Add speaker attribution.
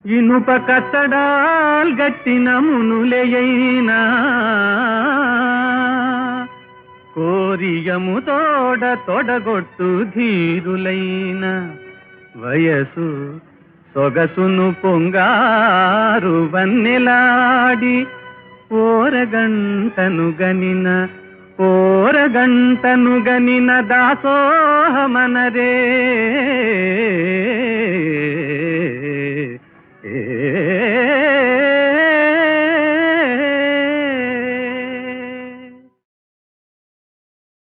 Speaker 1: ఇనుప కట్టడాల్ గట్టిన మునులయైనా కోరియము తొడగొట్టు ధీరులైన వయసు సొగసును పొంగారు వన్నెలాడి ఓరగంటను గనిన దాసోహమనరే